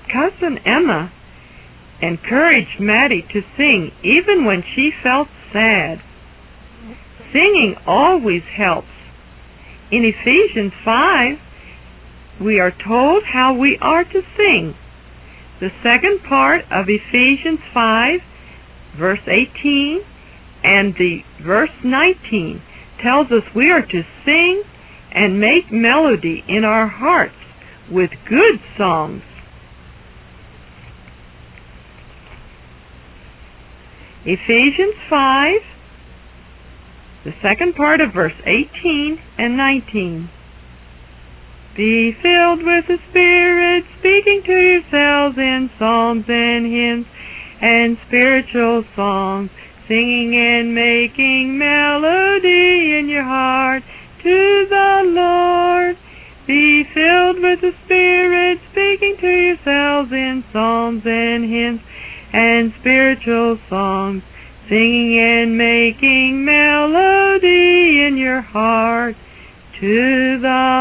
Cousin Emma encouraged Maddie to sing even when she felt sad. Singing always helps. In Ephesians 5, we are told how we are to sing. The second part of Ephesians 5, verse 18, and the verse 19 tells us we are to sing and make melody in our hearts with good songs. Ephesians 5, the second part of verse 18 and 19. Be filled with the Spirit, speaking to yourselves in psalms and hymns and spiritual songs, singing and making melody in your heart to the Lord. Be filled with the Spirit, speaking to yourselves in psalms and hymns and spiritual songs, singing and making melody in your heart to the